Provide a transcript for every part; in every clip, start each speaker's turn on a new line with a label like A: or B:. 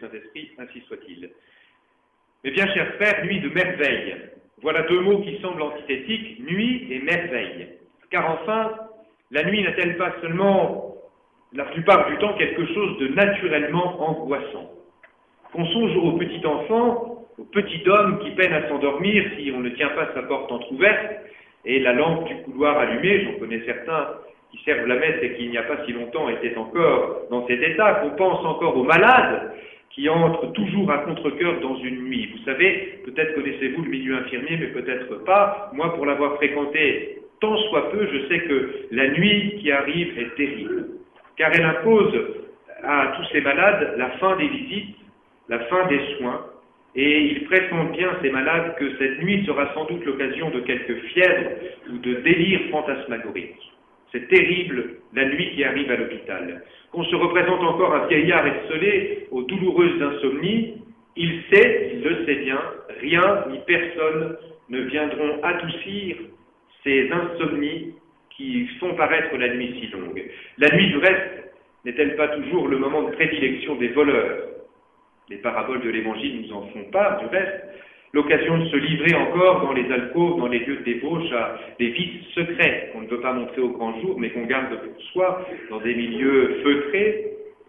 A: Saint-Esprit, ainsi soit-il. Mes bien chers frères, nuit de merveille. Voilà deux mots qui semblent antithétiques, nuit et merveille. Car enfin, la nuit n'a-t-elle pas seulement, la plupart du temps, quelque chose de naturellement angoissant? Qu'on songe au petit enfant, au petit homme qui peine à s'endormir si on ne tient pas sa porte entr'ouverte et la lampe du couloir allumée, j'en connais certains qui servent la messe et qui il n'y a pas si longtemps étaient encore dans cet état, qu'on pense encore aux malades qui entrent toujours à contre-cœur dans une nuit. Vous savez, peut-être connaissez-vous le milieu infirmier, mais peut-être pas. Moi, pour l'avoir fréquenté tant soit peu, je sais que la nuit qui arrive est terrible, car elle impose à tous ces malades la fin des visites, la fin des soins, et ils pressentent bien, ces malades, que cette nuit sera sans doute l'occasion de quelques fièvres ou de délires fantasmagoriques. C'est terrible, la nuit qui arrive à l'hôpital. Qu'on se représente encore un vieillard esselé aux douloureuses insomnies, il sait, il le sait bien, rien ni personne ne viendront adoucir ces insomnies qui font paraître la nuit si longue. La nuit, du reste, n'est-elle pas toujours le moment de prédilection des voleurs? Les paraboles de l'Évangile nous en font part, du reste. L'occasion de se livrer encore dans les alcôves, dans les lieux de débauche, à des vices secrets qu'on ne veut pas montrer au grand jour, mais qu'on garde pour soi, dans des milieux feutrés,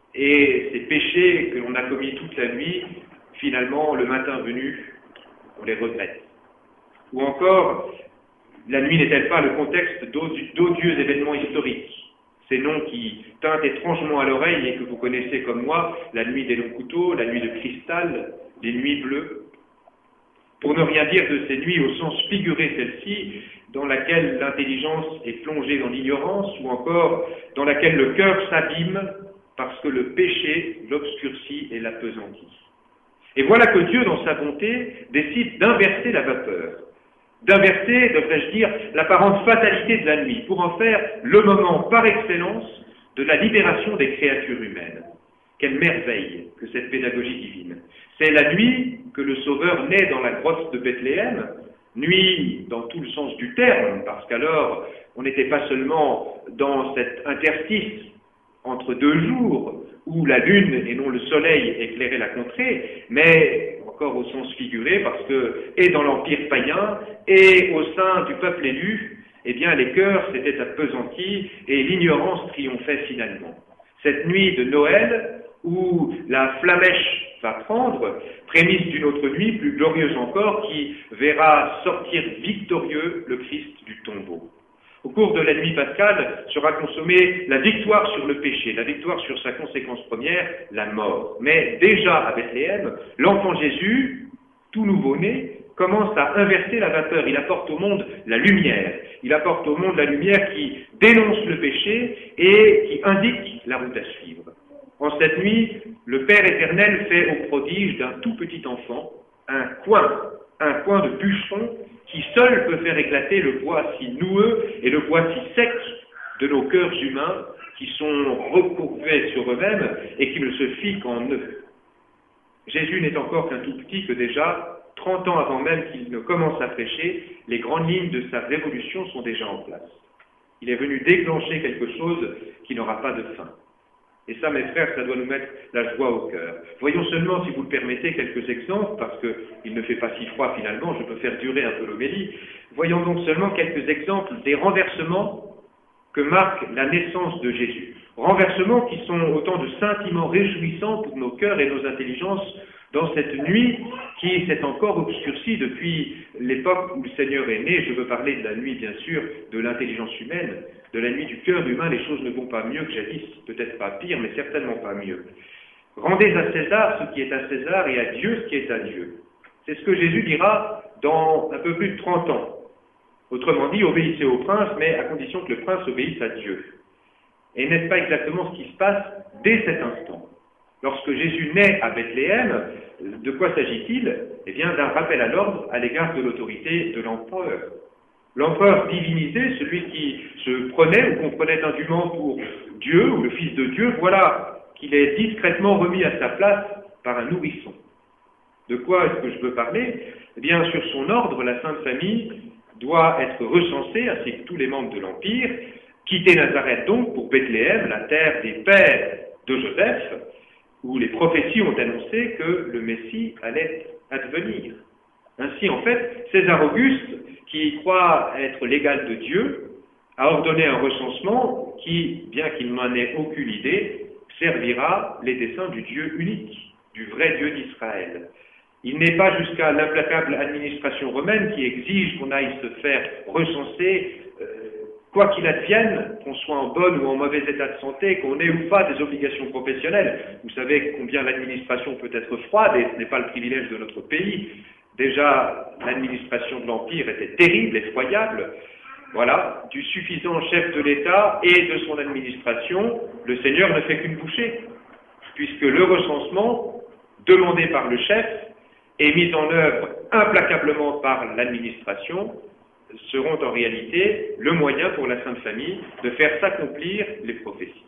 A: et ces péchés que l'on a commis toute la nuit, finalement, le matin venu, on les regrette. Ou encore, la nuit n'est-elle pas le contexte d'odieux événements historiques? Ces noms qui tintent étrangement à l'oreille et que vous connaissez comme moi, la nuit des longs couteaux, la nuit de cristal, les nuits bleues. Pour ne rien dire de ces nuits au sens figuré, celle-ci, dans laquelle l'intelligence est plongée dans l'ignorance, ou encore dans laquelle le cœur s'abîme parce que le péché l'obscurcit et l'appesantit. Et voilà que Dieu, dans sa bonté, décide d'inverser la vapeur, d'inverser, devrais-je dire, l'apparente fatalité de la nuit, pour en faire le moment par excellence de la libération des créatures humaines. Quelle merveille que cette pédagogie divine! C'est la nuit que le Sauveur naît dans la grotte de Bethléem, nuit dans tout le sens du terme, parce qu'alors on n'était pas seulement dans cet interstice entre deux jours où la lune et non le soleil éclairait la contrée, mais encore au sens figuré, parce que, et dans l'empire païen, et au sein du peuple élu, eh bien les cœurs s'étaient appesantis et l'ignorance triomphait finalement. Cette nuit de Noël, où la flamèche va prendre, prémisse d'une autre nuit plus glorieuse encore, qui verra sortir victorieux le Christ du tombeau. Au cours de la nuit pascale sera consommée la victoire sur le péché, la victoire sur sa conséquence première, la mort. Mais déjà à Bethléem, l'enfant Jésus, tout nouveau-né, commence à inverser la vapeur. Il apporte au monde la lumière. Il apporte au monde la lumière qui dénonce le péché et qui indique la route à suivre. En cette nuit, le Père éternel fait au prodige d'un tout petit enfant un coin de bûcheron qui seul peut faire éclater le bois si noueux et le bois si sec de nos cœurs humains qui sont recourbés sur eux-mêmes et qui ne se fient qu'en eux. Jésus n'est encore qu'un tout petit que déjà, 30 ans avant même qu'il ne commence à prêcher, les grandes lignes de sa révolution sont déjà en place. Il est venu déclencher quelque chose qui n'aura pas de fin. Et ça, mes frères, ça doit nous mettre la joie au cœur. Voyons seulement, si vous le permettez, quelques exemples, parce qu'il ne fait pas si froid finalement, je peux faire durer un peu l'homélie. Voyons donc seulement quelques exemples des renversements que marque la naissance de Jésus. Renversements qui sont autant de sentiments réjouissants pour nos cœurs et nos intelligences dans cette nuit qui s'est encore obscurcie depuis l'époque où le Seigneur est né. Je veux parler de la nuit, bien sûr, de l'intelligence humaine, de la nuit du cœur humain. Les choses ne vont pas mieux que jadis, peut-être pas pire, mais certainement pas mieux. Rendez à César ce qui est à César et à Dieu ce qui est à Dieu. C'est ce que Jésus dira dans un peu plus de 30 ans. Autrement dit, obéissez au prince, mais à condition que le prince obéisse à Dieu. Et n'est-ce pas exactement ce qui se passe dès cet instant? Lorsque Jésus naît à Bethléem, de quoi s'agit-il? Eh bien, d'un rappel à l'ordre à l'égard de l'autorité de l'empereur. L'empereur divinisé, celui qui se prenait ou qu'on prenait indûment pour Dieu ou le Fils de Dieu, voilà qu'il est discrètement remis à sa place par un nourrisson. De quoi est-ce que je veux parler? Eh bien, sur son ordre, la Sainte Famille doit être recensée, ainsi que tous les membres de l'Empire, quitter Nazareth donc pour Bethléem, la terre des pères de Joseph, où les prophéties ont annoncé que le Messie allait advenir. Ainsi, en fait, César Auguste, qui croit être l'égal de Dieu, a ordonné un recensement qui, bien qu'il n'en ait aucune idée, servira les desseins du Dieu unique, du vrai Dieu d'Israël. Il n'est pas jusqu'à l'implacable administration romaine qui exige qu'on aille se faire recenser, quoi qu'il advienne, qu'on soit en bon ou en mauvais état de santé, qu'on ait ou pas des obligations professionnelles. Vous savez combien l'administration peut être froide, et ce n'est pas le privilège de notre pays. Déjà, l'administration de l'Empire était terrible, effroyable. Voilà, du suffisant chef de l'État et de son administration, le Seigneur ne fait qu'une bouchée, puisque le recensement, demandé par le chef, et mis en œuvre implacablement par l'administration, seront en réalité le moyen pour la Sainte Famille de faire s'accomplir les prophéties.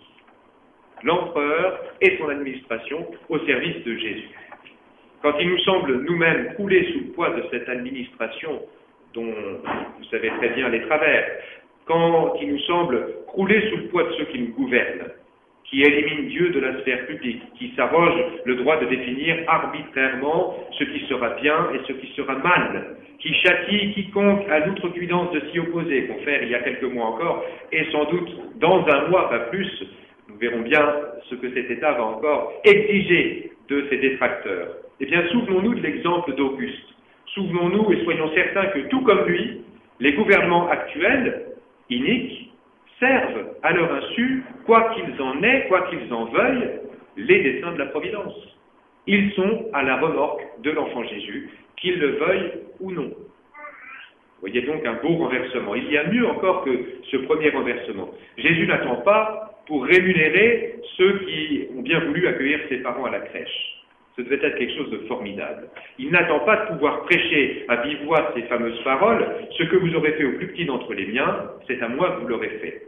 A: L'empereur et son administration au service de Jésus. Quand il nous semble nous-mêmes crouler sous le poids de cette administration dont vous savez très bien les travers, quand il nous semble crouler sous le poids de ceux qui nous gouvernent, qui éliminent Dieu de la sphère publique, qui s'arrogent le droit de définir arbitrairement ce qui sera bien et ce qui sera mal, qui châtient quiconque a l'outrecuidance de s'y opposer, qu'on fait il y a quelques mois encore, et sans doute dans un mois, pas plus, nous verrons bien ce que cet État va encore exiger de ses détracteurs. Eh bien, souvenons-nous de l'exemple d'Auguste. Souvenons-nous et soyons certains que, tout comme lui, les gouvernements actuels, iniques, servent à leur insu, quoi qu'ils en aient, quoi qu'ils en veuillent, les desseins de la Providence. Ils sont à la remorque de l'enfant Jésus, qu'ils le veuillent ou non. Vous voyez donc un beau renversement. Il y a mieux encore que ce premier renversement. Jésus n'attend pas pour rémunérer ceux qui ont bien voulu accueillir ses parents à la crèche. Ce devait être quelque chose de formidable. Il n'attend pas de pouvoir prêcher à vive voix ces fameuses paroles. Ce que vous aurez fait au plus petit d'entre les miens, c'est à moi que vous l'aurez fait.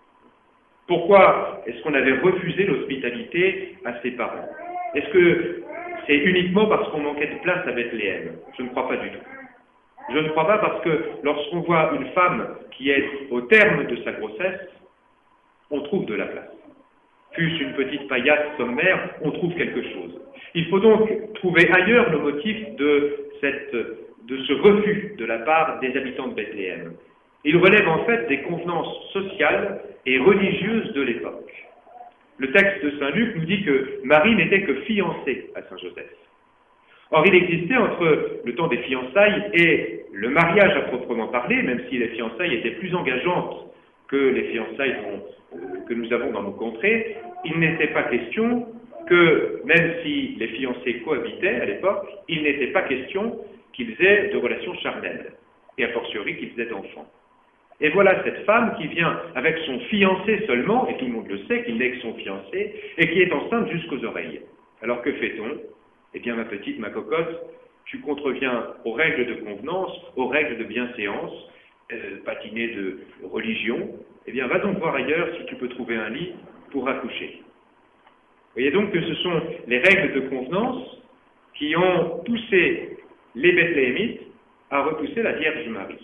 A: Pourquoi est-ce qu'on avait refusé l'hospitalité à ses parents? Est-ce que c'est uniquement parce qu'on manquait de place à Bethléem? Je ne crois pas du tout. Je ne crois pas parce que lorsqu'on voit une femme qui est au terme de sa grossesse, on trouve de la place. Fût-ce une petite paillasse sommaire, on trouve quelque chose. Il faut donc trouver ailleurs le motif de ce refus de la part des habitants de Bethléem. Il relève en fait des convenances sociales et religieuses de l'époque. Le texte de Saint Luc nous dit que Marie n'était que fiancée à Saint Joseph. Or, il existait entre le temps des fiançailles et le mariage à proprement parler, même si les fiançailles étaient plus engageantes que les fiançailles que nous avons dans nos contrées, il n'était pas question que, même si les fiancés cohabitaient à l'époque, il n'était pas question qu'ils aient de relations charnelles, et a fortiori qu'ils aient d'enfants. Et voilà cette femme qui vient avec son fiancé seulement, et tout le monde le sait qu'il n'est que son fiancé, et qui est enceinte jusqu'aux oreilles. Alors que fait-on? Eh bien, ma petite, ma cocotte, tu contreviens aux règles de convenance, aux règles de bienséance, patinée de religion. Eh bien, va donc voir ailleurs si tu peux trouver un lit pour accoucher. Vous voyez donc que ce sont les règles de convenance qui ont poussé les Bethléemites à repousser la Vierge Marie.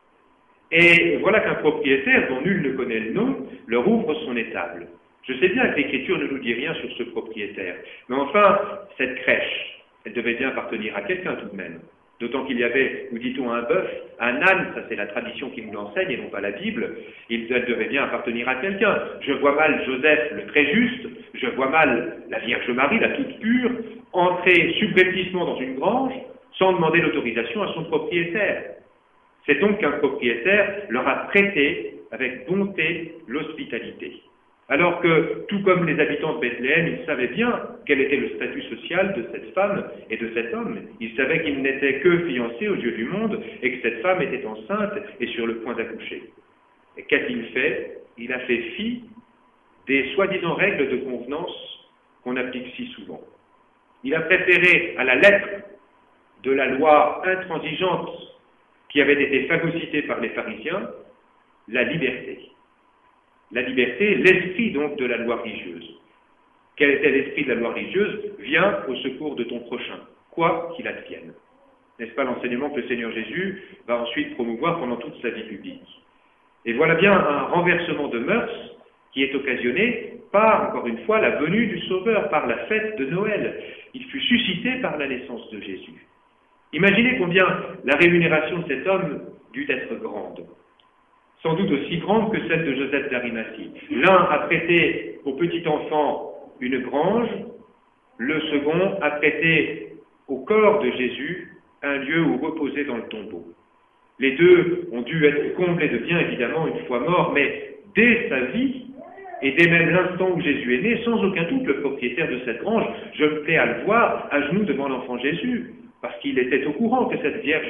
A: Et voilà qu'un propriétaire, dont nul ne connaît le nom, leur ouvre son étable. Je sais bien que l'Écriture ne nous dit rien sur ce propriétaire, mais enfin, cette crèche, elle devait bien appartenir à quelqu'un tout de même. D'autant qu'il y avait, nous dit-on, un bœuf, un âne, ça c'est la tradition qui nous l'enseigne et non pas la Bible, elle devait bien appartenir à quelqu'un. Je vois mal Joseph le très juste, je vois mal la Vierge Marie, la toute pure, entrer subrepticement dans une grange sans demander l'autorisation à son propriétaire. C'est donc qu'un propriétaire leur a prêté avec bonté l'hospitalité. Alors que, tout comme les habitants de Bethléem, ils savaient bien quel était le statut social de cette femme et de cet homme. Ils savaient qu'ils n'étaient que fiancés aux yeux du monde et que cette femme était enceinte et sur le point d'accoucher. Et qu'a-t-il fait? Il a fait fi des soi-disant règles de convenance qu'on applique si souvent. Il a préféré à la lettre de la loi intransigeante qui avait été phagocytée par les pharisiens, la liberté. La liberté, l'esprit donc de la loi religieuse. Quel était l'esprit de la loi religieuse? Viens au secours de ton prochain, quoi qu'il advienne. N'est-ce pas l'enseignement que le Seigneur Jésus va ensuite promouvoir pendant toute sa vie publique? Et voilà bien un renversement de mœurs qui est occasionnée par, encore une fois, la venue du Sauveur, par la fête de Noël. Il fut suscité par la naissance de Jésus. Imaginez combien la rémunération de cet homme dut être grande. Sans doute aussi grande que celle de Joseph d'Arimathie. L'un a prêté au petit enfant une grange, le second a prêté au corps de Jésus un lieu où reposer dans le tombeau. Les deux ont dû être comblés de biens, évidemment, une fois morts, mais dès sa vie, et dès même l'instant où Jésus est né, sans aucun doute, le propriétaire de cette grange, je me plais à le voir à genoux devant l'enfant Jésus, parce qu'il était au courant que cette vierge,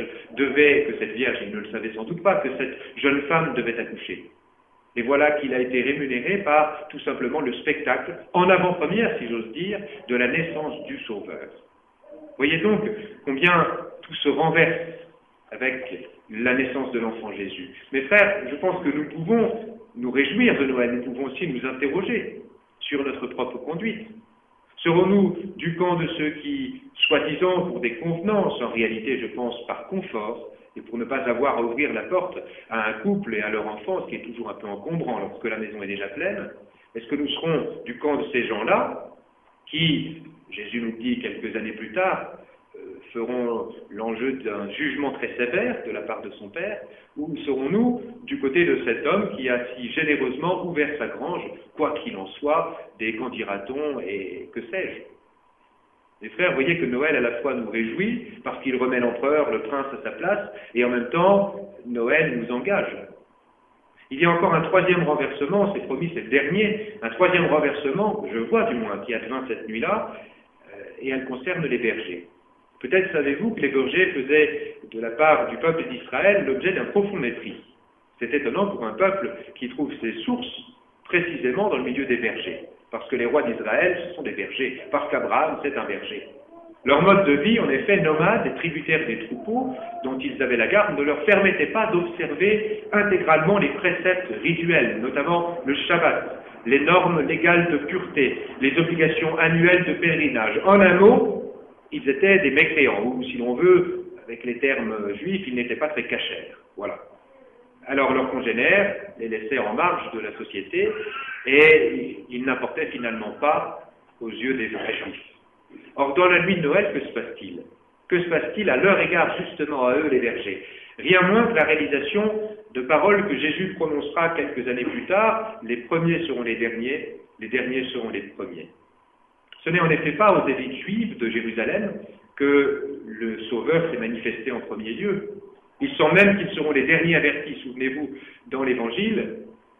A: il ne le savait sans doute pas, que cette jeune femme devait accoucher. Et voilà qu'il a été rémunéré par tout simplement le spectacle, en avant-première, si j'ose dire, de la naissance du Sauveur. Voyez donc combien tout se renverse avec la naissance de l'enfant Jésus. Mes frères, je pense que nous pouvons nous réjouir de Noël, nous pouvons aussi nous interroger sur notre propre conduite. Serons-nous du camp de ceux qui, soi-disant pour des convenances, en réalité je pense par confort, et pour ne pas avoir à ouvrir la porte à un couple et à leur enfant, ce qui est toujours un peu encombrant lorsque la maison est déjà pleine, est-ce que nous serons du camp de ces gens-là qui, Jésus nous dit quelques années plus tard, feront l'enjeu d'un jugement très sévère de la part de son Père, ou serons-nous du côté de cet homme qui a si généreusement ouvert sa grange, quoi qu'il en soit, des qu'en dira-t-on et que sais-je. Mes frères, voyez que Noël à la fois nous réjouit parce qu'il remet l'empereur, le prince à sa place, et en même temps, Noël nous engage. Il y a encore un troisième renversement, c'est promis, c'est le dernier, un troisième renversement, je vois du moins, qui advint cette nuit-là, et elle concerne les bergers. Peut-être savez-vous que les bergers faisaient, de la part du peuple d'Israël, l'objet d'un profond mépris. C'est étonnant pour un peuple qui trouve ses sources précisément dans le milieu des bergers. Parce que les rois d'Israël, ce sont des bergers. Parce qu'Abraham, c'est un berger. Leur mode de vie, en effet, nomade et tributaire des troupeaux dont ils avaient la garde, ne leur permettait pas d'observer intégralement les préceptes rituels, notamment le Shabbat, les normes légales de pureté, les obligations annuelles de pèlerinage. En un mot, ils étaient des mécréants, ou si l'on veut, avec les termes juifs, ils n'étaient pas très cachers. Voilà. Alors leurs congénères les laissaient en marge de la société et ils n'importaient finalement pas aux yeux des vrais juifs. Or, dans la nuit de Noël, que se passe-t-il? Que se passe-t-il à leur égard, justement, à eux, les bergers? Rien moins que la réalisation de paroles que Jésus prononcera quelques années plus tard, les premiers seront les derniers seront les premiers. Ce n'est en effet pas aux élites juives de Jérusalem que le Sauveur s'est manifesté en premier lieu. Il semble même qu'ils seront les derniers avertis. Souvenez-vous, dans l'Évangile,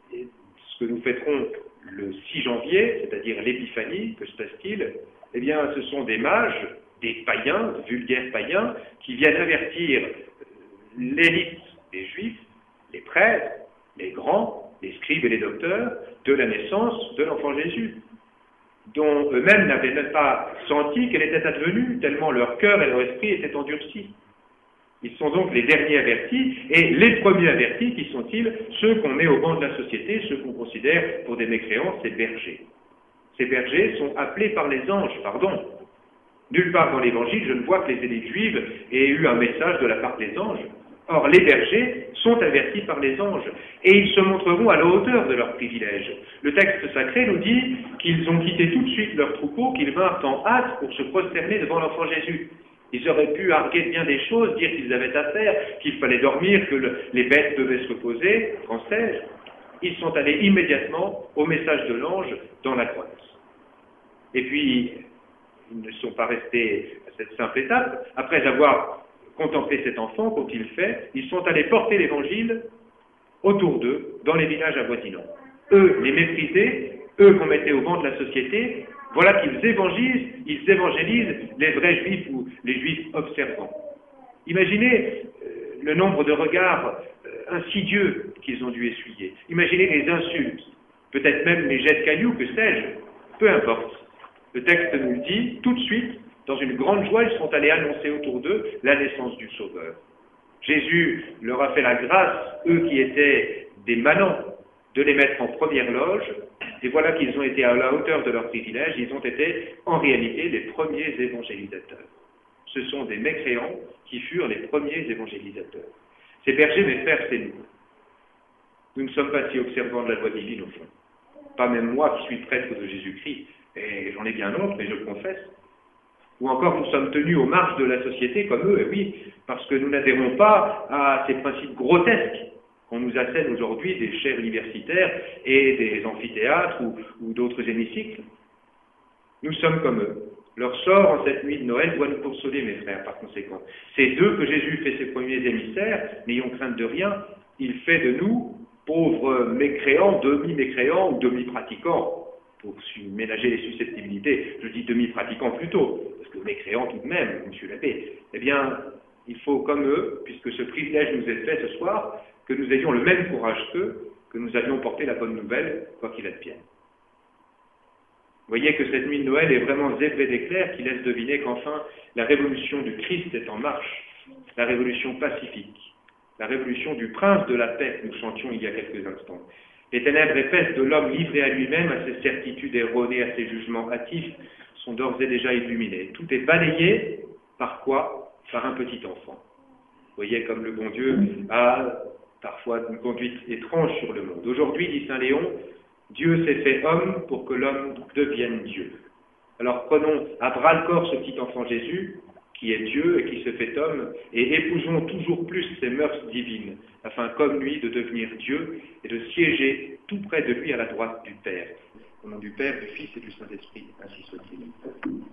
A: ce que nous fêterons le 6 janvier, c'est-à-dire l'Épiphanie, que se passe-t-il? Eh bien, ce sont des mages, des païens, de vulgaires païens, qui viennent avertir l'élite des Juifs, les prêtres, les grands, les scribes et les docteurs, de la naissance de l'enfant Jésus, dont eux-mêmes n'avaient même pas senti qu'elle était advenue, tellement leur cœur et leur esprit étaient endurcis. Ils sont donc les derniers avertis, et les premiers avertis, qui sont-ils? Ceux qu'on met au banc de la société, ceux qu'on considère pour des mécréants, ces bergers. Ces bergers sont appelés par les anges, pardon. Nulle part dans l'Évangile, je ne vois que les élites juives aient eu un message de la part des anges. Or, les bergers sont avertis par les anges, et ils se montreront à la hauteur de leurs privilèges. Le texte sacré nous dit qu'ils ont quitté tout de suite leur troupeau, qu'ils vinrent en hâte pour se prosterner devant l'enfant Jésus. Ils auraient pu arguer bien des choses, dire qu'ils avaient affaire, qu'il fallait dormir, que les bêtes devaient se reposer, qu'en sais-je. Ils sont allés immédiatement au message de l'ange dans la grotte. Et puis, ils ne sont pas restés à cette simple étape. Après avoir contemplé cet enfant, qu'ont-ils fait? Ils sont allés porter l'évangile autour d'eux, dans les villages avoisinants. Eux, les méprisés, eux qu'on mettait au banc de la société, voilà qu'ils évangélisent les vrais juifs ou les juifs observants. Imaginez le nombre de regards insidieux qu'ils ont dû essuyer. Imaginez les insultes, peut-être même les jets de cailloux, que sais-je, peu importe. Le texte nous le dit, tout de suite, dans une grande joie, ils sont allés annoncer autour d'eux la naissance du Sauveur. Jésus leur a fait la grâce, eux qui étaient des manants, de les mettre en première loge, et voilà qu'ils ont été à la hauteur de leur privilège, ils ont été en réalité les premiers évangélisateurs. Ce sont des mécréants qui furent les premiers évangélisateurs. Ces bergers, mes frères, c'est nous. Nous ne sommes pas si observants de la loi divine au fond. pas même moi qui suis prêtre de Jésus-Christ, et j'en ai bien d'autres, mais je le confesse. Ou encore, nous sommes tenus aux marges de la société comme eux, et oui, parce que nous n'adhérons pas à ces principes grotesques qu'on nous assène aujourd'hui des chaires universitaires et des amphithéâtres ou d'autres hémicycles. Nous sommes comme eux. Leur sort en cette nuit de Noël doit nous consoler, mes frères, par conséquent. C'est d'eux que Jésus fait ses premiers émissaires, n'ayons crainte de rien. Il fait de nous, pauvres mécréants, demi-mécréants ou demi-pratiquants, pour ménager les susceptibilités. Je dis demi-pratiquants plutôt, parce que mécréants tout de même, monsieur l'abbé. Eh bien, il faut, comme eux, puisque ce privilège nous est fait ce soir, que nous ayons le même courage qu'eux, que nous allions porter la bonne nouvelle, quoi qu'il advienne. Vous voyez que cette nuit de Noël est vraiment zébrée d'éclairs qui laisse deviner qu'enfin la révolution du Christ est en marche, la révolution pacifique, la révolution du prince de la paix que nous chantions il y a quelques instants. Les ténèbres épaisses de l'homme livré à lui-même, à ses certitudes erronées, à ses jugements hâtifs, sont d'ores et déjà illuminés. Tout est balayé par quoi? Par un petit enfant. Vous voyez comme le bon Dieu a parfois une conduite étrange sur le monde. Aujourd'hui, dit saint Léon, Dieu s'est fait homme pour que l'homme devienne Dieu. Alors prenons à bras-le-corps ce petit enfant Jésus, qui est Dieu et qui se fait homme, et épousons toujours plus ses mœurs divines, afin comme lui de devenir Dieu et de siéger tout près de lui à la droite du Père. Au nom du Père, du Fils et du Saint-Esprit, ainsi soit-il.